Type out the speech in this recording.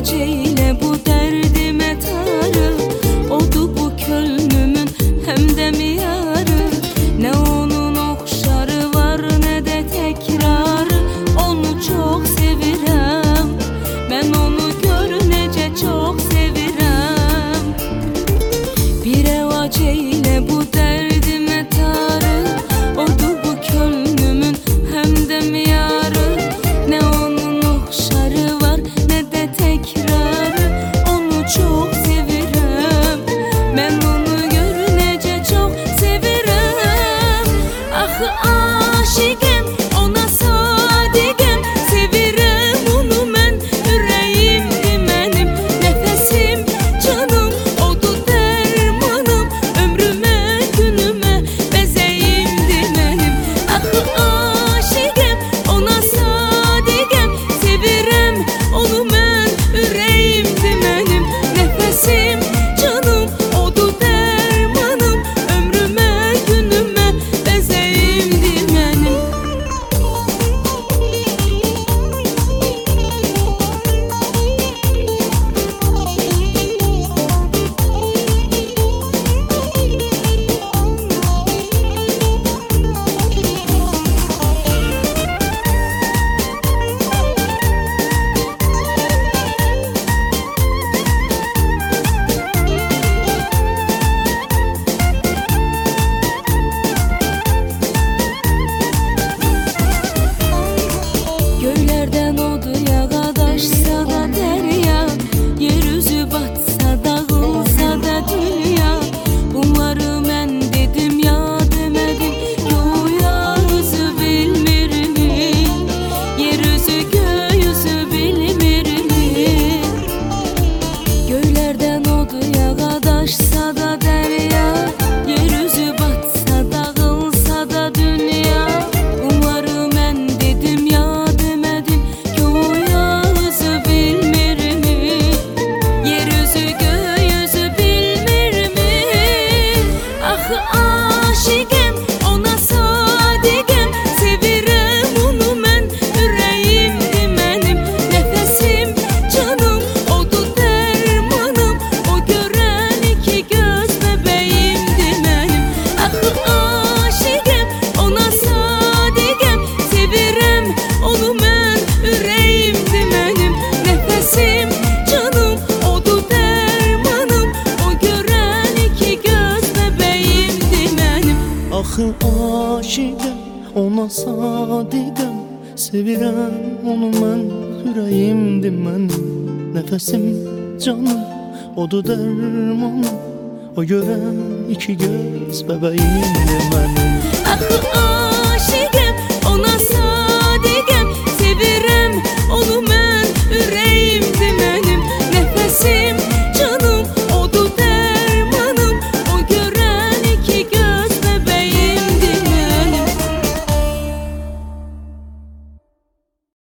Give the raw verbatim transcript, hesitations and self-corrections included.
eyle bu derdime tarı. Odu bu könlümün hem de miyarı. Ne onun okşarı var ne de tekrarı. Onu çok sevirem, ben onu görünece çok sevirem. Bir evac eyle bu derdime tarı. Odu bu könlümün hem de miyarı. Ne onun okşarı var ne de tekrarı. Onu çok sevirem, ben onu görünece çok sevirem. Ah aşıkım ona sadigem, sevirem onu ben, yüreğimdi benim. Nefesim canım odu dermanım, ömrüme günüme bezeğimdi benim. Ah aşıkım ona sadigem, sevirem onu ben, yüreğimdi benim. Nefesim canım odu dermanım, ömrüme günüme bezeğimdi benim. Göylerden oduya qadaşsa da derya, yeryüzü batsa dağılsa da dünya. Bunları mən dedim ya demedim, güya özü bilmir mi? Yeryüzü göğüzü bilmir mi? Göylerden oduya qadaşsa da derya, yeryüzü batsa dağılsa da dünya. Bunları mən dedim ya demedim, güya özü bilmir mi? Yeryüzü göğüzü bilmir mi? Ah aşıkım ona sadigem, sevirem onu ben, yüreğimdi benim. Nefesim canım odu dermanım, o gören iki göz bebeğimdi benim. Ah aşıkım ona sadigem, sevirem onu ben, yüreğimdi benim. Nefesim canım odu dermanım, o gören iki göz bebeğimdi benim. Axı aşıqəm, ona sadiqəm, sevirəm onu mən, ürəyimdir mənim. Nəfəsim, canım, odu dərmanım, o görən iki göz bəbəyimdir mənim. Ah aşık